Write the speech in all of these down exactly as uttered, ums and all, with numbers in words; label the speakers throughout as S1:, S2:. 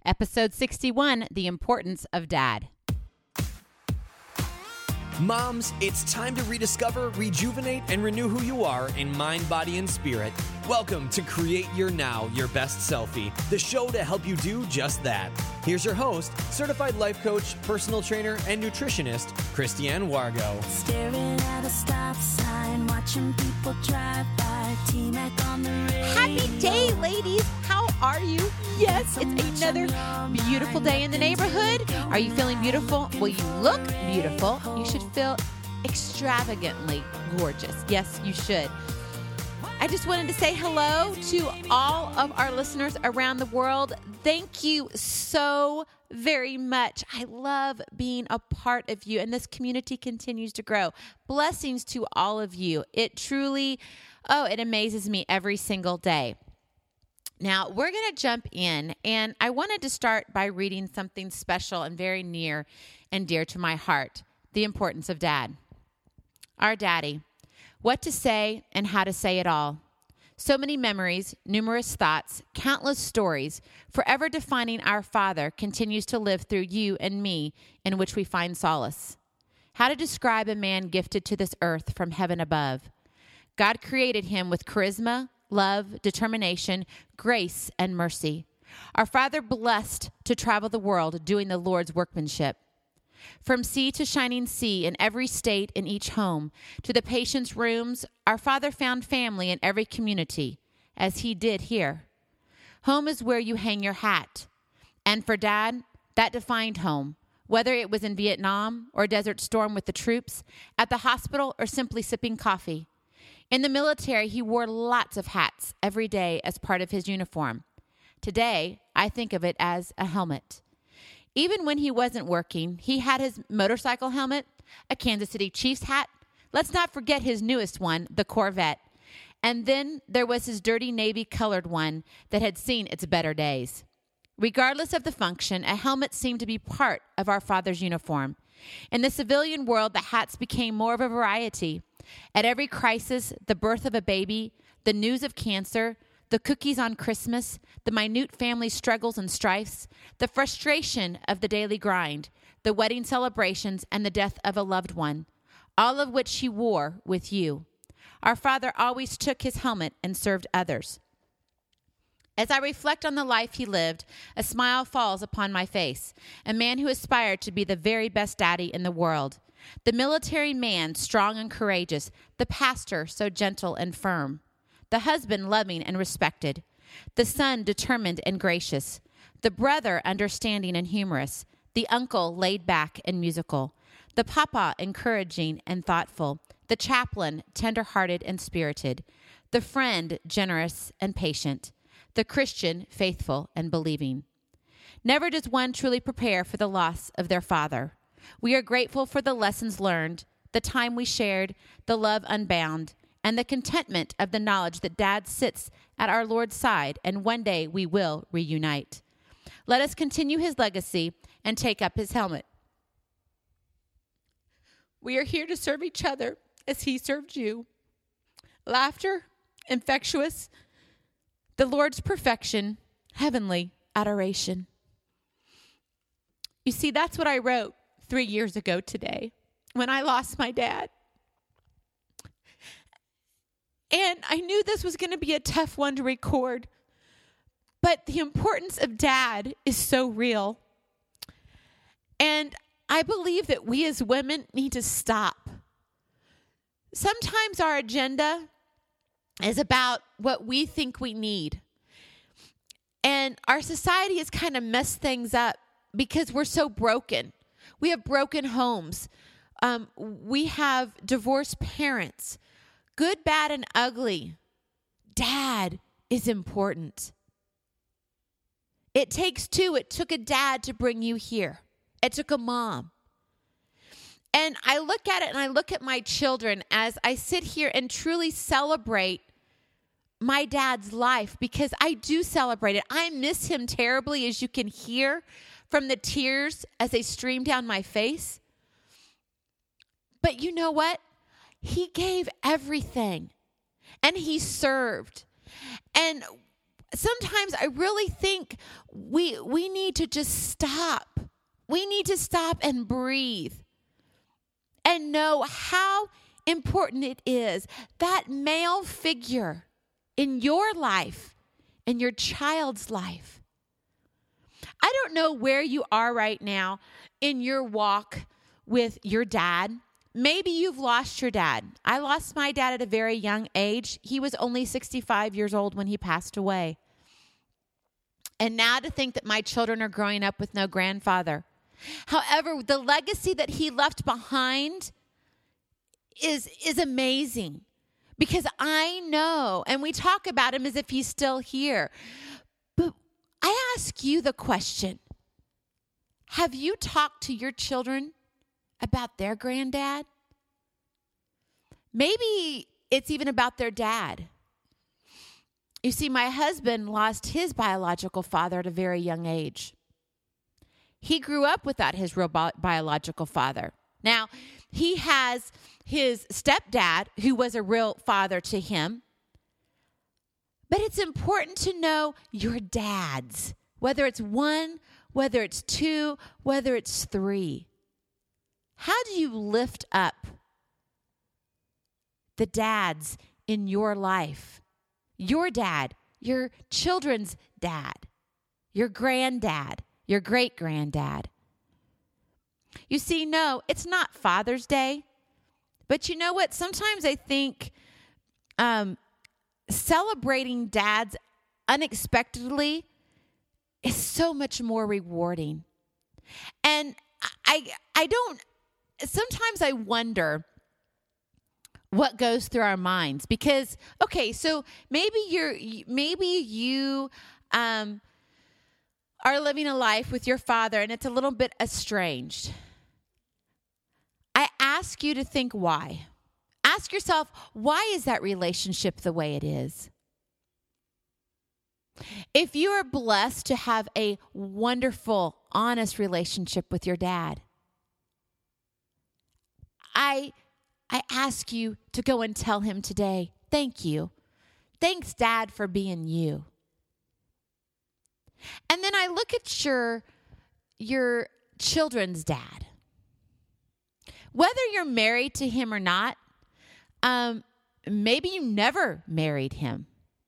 S1: Episode sixty-one, The Importance of Dad.
S2: Moms, it's time to rediscover, rejuvenate, and renew who you are in mind, body, and spirit. Welcome to Create Your Now, Your Best Selfie, the show to help you do just that. Here's your host, certified life coach, personal trainer, and nutritionist, Christiane Wargo.
S3: Staring at a stop sign, watching people drive by, T-Mac on the radio.
S1: Happy day, ladies. How are you? Yes, it's another beautiful day in the neighborhood. Are you feeling beautiful? Well, you look beautiful. You should feel extravagantly gorgeous. Yes, you should. I just wanted to say hello to all of our listeners around the world. Thank you so very much. I love being a part of you, and this community continues to grow. Blessings to all of you. It truly, oh, it amazes me every single day. Now, we're going to jump in, and I wanted to start by reading something special and very near and dear to my heart, the importance of Dad. Our daddy. What to say and how to say it all. So many memories, numerous thoughts, countless stories, forever defining our Father continues to live through you and me, in which we find solace. How to describe a man gifted to this earth from heaven above. God created him with charisma, love, determination, grace, and mercy. Our Father blessed to travel the world doing the Lord's workmanship. From sea to shining sea, in every state, in each home, to the patient's rooms, our Father found family in every community, as he did here. Home is where you hang your hat. And for Dad, that defined home, whether it was in Vietnam or Desert Storm with the troops, at the hospital, or simply sipping coffee. In the military, he wore lots of hats every day as part of his uniform. Today, I think of it as a helmet. Even when he wasn't working, he had his motorcycle helmet, a Kansas City Chiefs hat. Let's not forget his newest one, the Corvette. And then there was his dirty navy colored one that had seen its better days. Regardless of the function, a helmet seemed to be part of our Father's uniform. In the civilian world, the hats became more of a variety. At every crisis, the birth of a baby, the news of cancer, the cookies on Christmas, the minute family struggles and strifes, the frustration of the daily grind, the wedding celebrations, and the death of a loved one, all of which he wore with you. Our Father always took his helmet and served others. As I reflect on the life he lived, a smile falls upon my face, a man who aspired to be the very best daddy in the world. The military man, strong and courageous, the pastor, so gentle and firm. The husband, loving and respected. The son, determined and gracious. The brother, understanding and humorous. The uncle, laid back and musical. The papa, encouraging and thoughtful. The chaplain, tender-hearted and spirited. The friend, generous and patient. The Christian, faithful and believing. Never does one truly prepare for the loss of their father. We are grateful for the lessons learned, the time we shared, the love unbound, and the contentment of the knowledge that Dad sits at our Lord's side, and one day we will reunite. Let us continue his legacy and take up his helmet. We are here to serve each other as he served you. Laughter, infectious, the Lord's perfection, heavenly adoration. You see, that's what I wrote three years ago today when I lost my dad. And I knew this was going to be a tough one to record, but the importance of Dad is so real. And I believe that we as women need to stop. Sometimes our agenda is about what we think we need. And our society has kind of messed things up because we're so broken. We have broken homes. Um, we have divorced parents. Good, bad, and ugly. Dad is important. It takes two. It took a dad to bring you here. It took a mom. And I look at it and I look at my children as I sit here and truly celebrate my dad's life, because I do celebrate it. I miss him terribly, as you can hear from the tears as they stream down my face. But you know what? He gave everything, and he served. And sometimes I really think we we need to just stop. We need to stop and breathe and know how important it is that male figure in your life, in your child's life. I don't know where you are right now in your walk with your dad. Maybe you've lost your dad. I lost my dad at a very young age. He was only sixty-five years old when he passed away. And now to think that my children are growing up with no grandfather. However, the legacy that he left behind is, is amazing, because I know, and we talk about him as if he's still here. But I ask you the question, have you talked to your children about their granddad? Maybe it's even about their dad. You see, my husband lost his biological father at a very young age. He grew up without his real bi- biological father. Now, he has his stepdad, who was a real father to him. But it's important to know your dads, whether it's one, whether it's two, whether it's three. How do you lift up the dads in your life? Your dad, your children's dad, your granddad, your great-granddad. You see, no, it's not Father's Day. But you know what? Sometimes I think um, celebrating dads unexpectedly is so much more rewarding. And I, I don't, sometimes I wonder what goes through our minds, because, okay, so maybe you're, maybe you um, are living a life with your father and it's a little bit estranged. I ask you to think why. Ask yourself, why is that relationship the way it is? If you are blessed to have a wonderful, honest relationship with your dad, I I ask you to go and tell him today, thank you. Thanks, Dad, for being you. And then I look at your, your children's dad. Whether you're married to him or not, um, maybe you never married him.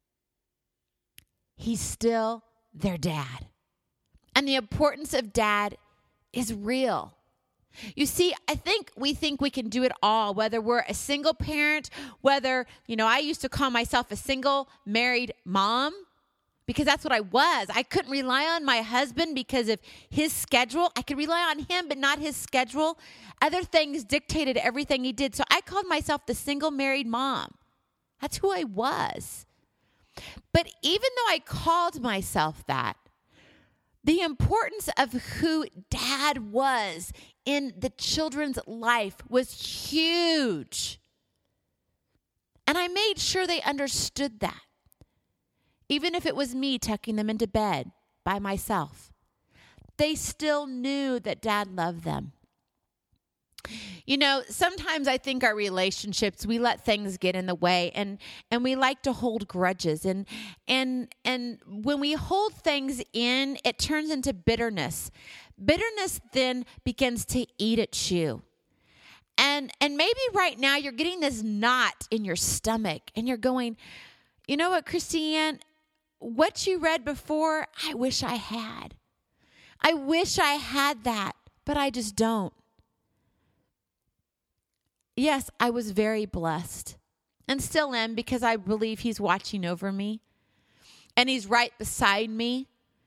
S1: He's still their dad. And the importance of dad is real. You see, I think we think we can do it all, whether we're a single parent, whether, you know, I used to call myself a single married mom, because that's what I was. I couldn't rely on my husband because of his schedule. I could rely on him, but not his schedule. Other things dictated everything he did. So I called myself the single married mom. That's who I was. But even though I called myself that, the importance of who Dad was in the children's life was huge. And I made sure they understood that. Even if it was me tucking them into bed by myself, they still knew that Dad loved them. You know, sometimes I think our relationships, we let things get in the way, and and we like to hold grudges. And and and when we hold things in, it turns into bitterness. Bitterness then begins to eat at you. And and maybe right now you're getting this knot in your stomach, and you're going, you know what, Christiane? What you read before, I wish I had. I wish I had that, but I just don't. Yes, I was very blessed, and still am, because I believe he's watching over me, and he's right beside me.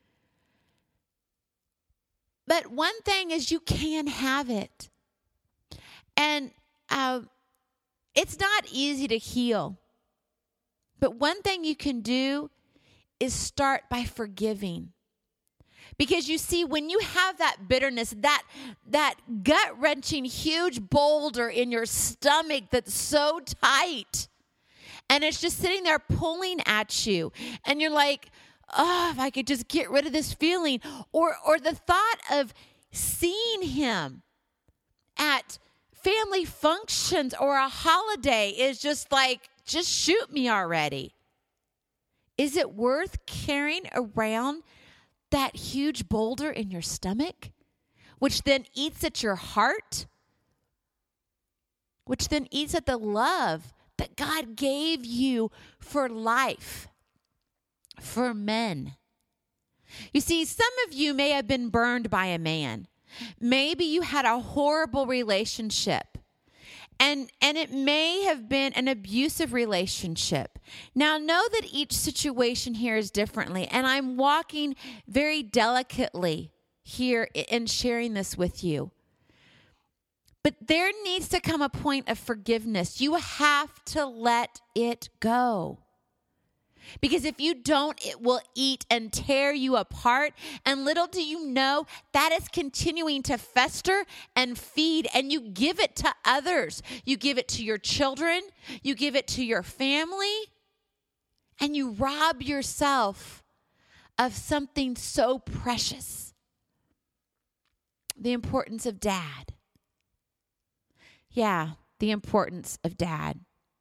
S1: But one thing is, you can have it. And uh, it's not easy to heal. But one thing you can do is start by forgiving. Because you see, when you have that bitterness, that, that gut-wrenching huge boulder in your stomach that's so tight, and it's just sitting there pulling at you, and you're like, oh, if I could just get rid of this feeling. Or, or the thought of seeing him at family functions or a holiday is just like, just shoot me already. Is it worth carrying around that huge boulder in your stomach, which then eats at your heart, which then eats at the love that God gave you for life, for men? You see, some of you may have been burned by a man. Maybe you had a horrible relationship. And and it may have been an abusive relationship. Now, know that each situation here is differently, and I'm walking very delicately here in sharing this with you. But there needs to come a point of forgiveness. You have to let it go. Because if you don't, it will eat and tear you apart. And little do you know, that is continuing to fester and feed. And you give it to others. You give it to your children. You give it to your family. And you rob yourself of something so precious. The importance of dad. Yeah, the importance of dad.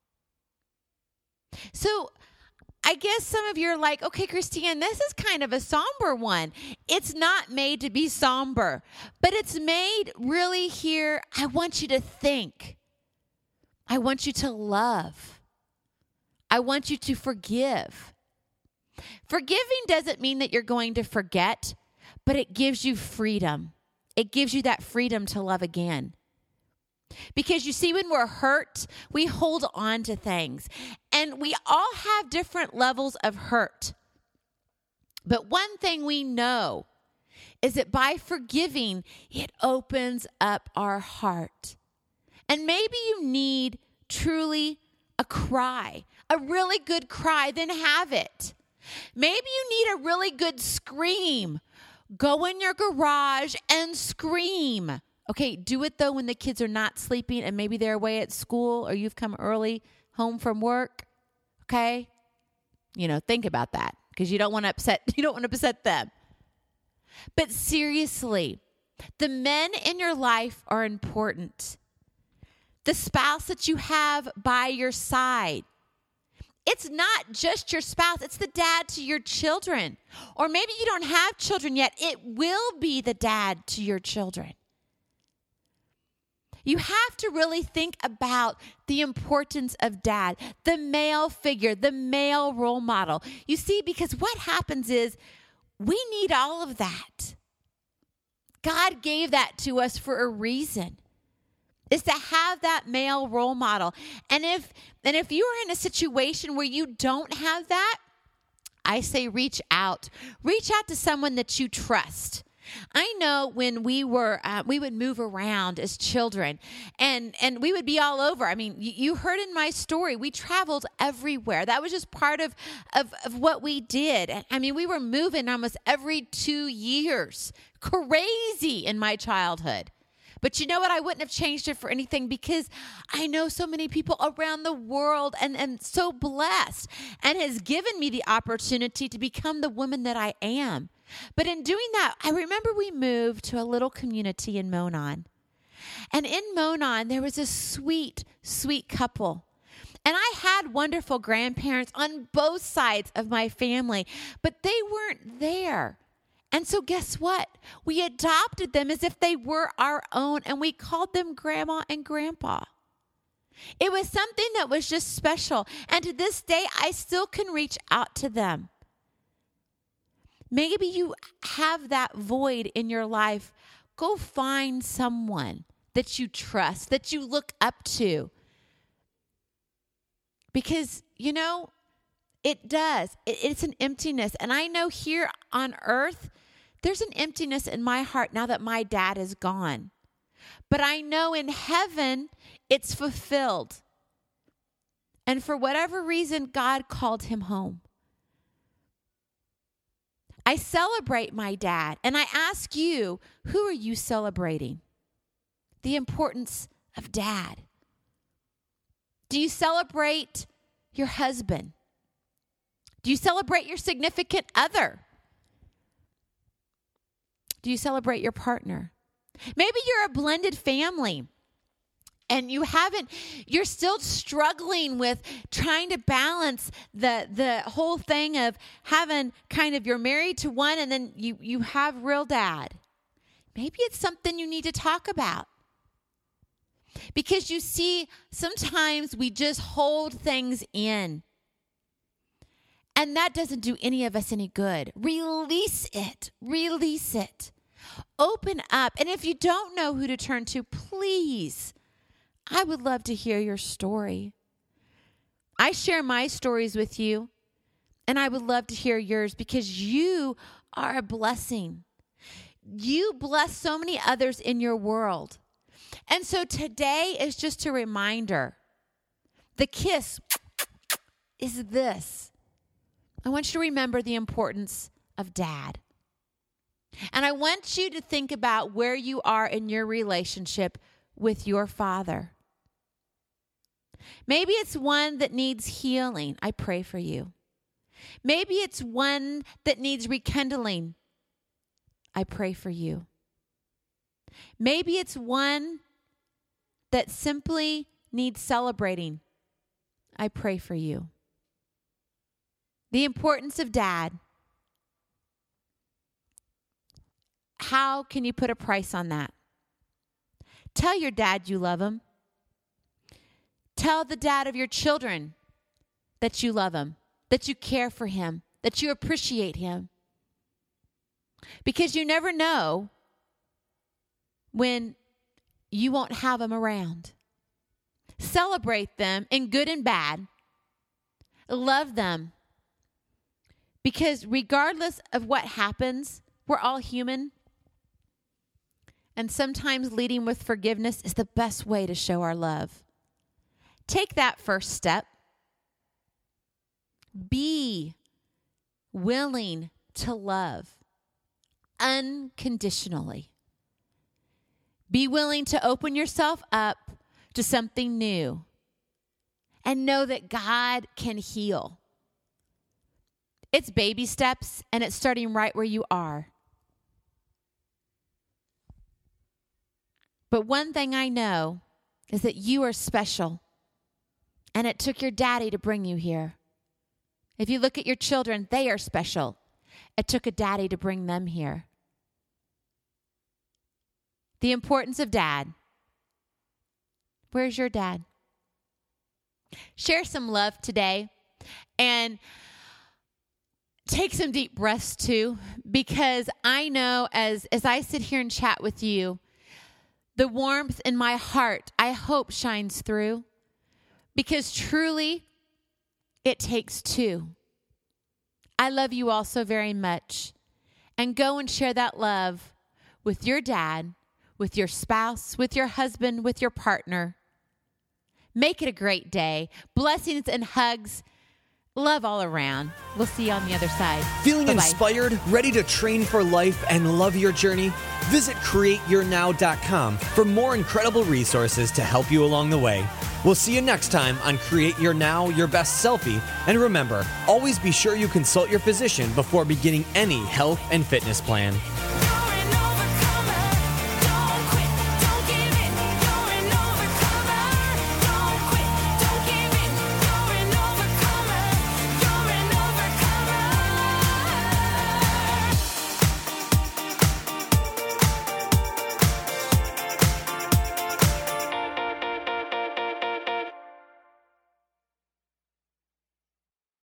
S1: So, I guess some of you are like, okay, Christine, this is kind of a somber one. It's not made to be somber, but it's made really here. I want you to think. I want you to love. I want you to forgive. Forgiving doesn't mean that you're going to forget, but it gives you freedom. It gives you that freedom to love again. Because you see, when we're hurt, we hold on to things. And we all have different levels of hurt. But one thing we know is that by forgiving, it opens up our heart. And maybe you need truly a cry, a really good cry, then have it. Maybe you need a really good scream. Go in your garage and scream. Okay, do it, though, when the kids are not sleeping and maybe they're away at school or you've come early home from work, okay? You know, think about that because you don't want to upset, you don't want to upset them. But seriously, the men in your life are important. The spouse that you have by your side. It's not just your spouse, it's the dad to your children. Or maybe you don't have children yet. It will be the dad to your children. You have to really think about the importance of dad, the male figure, the male role model. You see, because what happens is we need all of that. God gave that to us for a reason. Is to have that male role model. And if and if you are in a situation where you don't have that, I say reach out. Reach out to someone that you trust. I know when we were, uh, we would move around as children and, and we would be all over. I mean, you, you heard in my story, we traveled everywhere. That was just part of, of, of what we did. I mean, we were moving almost every two years. Crazy in my childhood. But you know what? I wouldn't have changed it for anything because I know so many people around the world and am so blessed and has given me the opportunity to become the woman that I am. But in doing that, I remember we moved to a little community in Monon. And in Monon, there was a sweet, sweet couple. And I had wonderful grandparents on both sides of my family, but they weren't there. And so guess what? We adopted them as if they were our own, and we called them Grandma and Grandpa. It was something that was just special. And to this day, I still can reach out to them. Maybe you have that void in your life. Go find someone that you trust, that you look up to. Because, you know, it does. It, it's an emptiness. And I know here on earth, there's an emptiness in my heart now that my dad is gone. But I know in heaven, it's fulfilled. And for whatever reason, God called him home. I celebrate my dad. And I ask you, who are you celebrating? The importance of dad. Do you celebrate your husband? Do you celebrate your significant other? Do you celebrate your partner? Maybe you're a blended family and you haven't, you're still struggling with trying to balance the the whole thing of having kind of, you're married to one and then you, you have real dad. Maybe it's something you need to talk about. Because you see, sometimes we just hold things in. And that doesn't do any of us any good. Release it. Release it. Open up. And if you don't know who to turn to, please, I would love to hear your story. I share my stories with you, and I would love to hear yours because you are a blessing. You bless so many others in your world. And so today is just a reminder. The kiss is this. I want you to remember the importance of dad. And I want you to think about where you are in your relationship with your father. Maybe it's one that needs healing. I pray for you. Maybe it's one that needs rekindling. I pray for you. Maybe it's one that simply needs celebrating. I pray for you. The importance of dad. How can you put a price on that? Tell your dad you love him. Tell the dad of your children that you love him, that you care for him, that you appreciate him. Because you never know when you won't have them around. Celebrate them in good and bad. Love them. Because regardless of what happens, we're all human. And sometimes leading with forgiveness is the best way to show our love. Take that first step. Be willing to love unconditionally. Be willing to open yourself up to something new and know that God can heal. It's baby steps, and it's starting right where you are. But one thing I know is that you are special, and it took your daddy to bring you here. If you look at your children, they are special. It took a daddy to bring them here. The importance of dad. Where's your dad? Share some love today, and take some deep breaths too, because I know as, as I sit here and chat with you, the warmth in my heart, I hope, shines through, because truly it takes two. I love you all so very much. And go and share that love with your dad, with your spouse, with your husband, with your partner. Make it a great day. Blessings and hugs. Love all around. We'll see you on the other side.
S2: Feeling
S1: Bye-bye.
S2: inspired, ready to train for life, and love your journey? Visit create your now dot com for more incredible resources to help you along the way. We'll see you next time on Create Your Now, Your Best Selfie. And remember, always be sure you consult your physician before beginning any health and fitness plan.